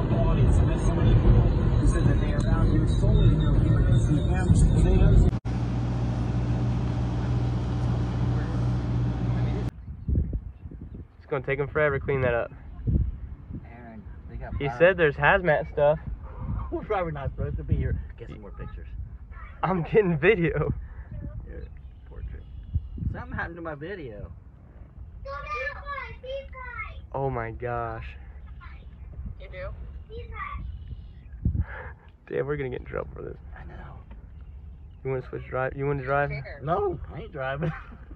quality. It's met so many people who said that they are out here solely in their appearance and the cameras. It's gonna take them forever to clean that up. And they got He said there's hazmat stuff. we're probably not supposed to be here. Get some more pictures. I'm getting video. Here, portrait. Something happened to my video. Oh my gosh. You do? Damn, we're gonna get in trouble for this. I know. You wanna switch drive? You wanna drive? Bigger. No, I ain't driving.